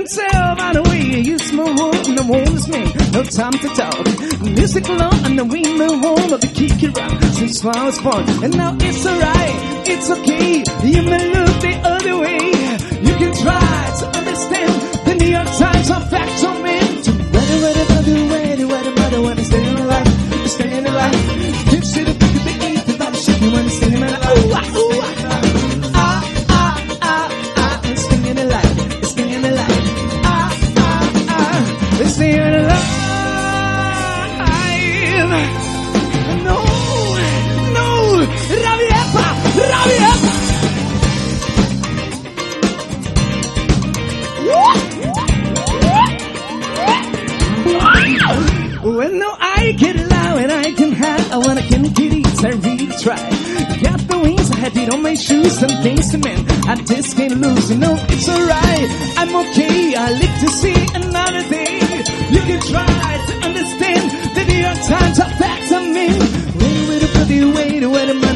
myself out of the way. It's my world and the world is me. No time to talk. Music alone and the wind, the warm of the kick around. Since I was born, and now it's alright. It's okay. You may look the other way. You can try to understand the New York Times on facts on men. When it's staying alive, it's staying alive. Hips to the back of the eat, the body shaking when it's staying alive. Ooh, ah, ooh, ah, it's staying alive, it's staying alive. It's staying alive. No, Rabieta. Well, no, I get loud and I can hide. I wanna get it, I really try. Got the wings, I had it on my shoes. Some things to men, I just can't lose. You know, it's alright, I'm okay. I live to see another day. You can try to understand the New York Times are facts I'm in. Wait, wait, wait, wait, wait, wait,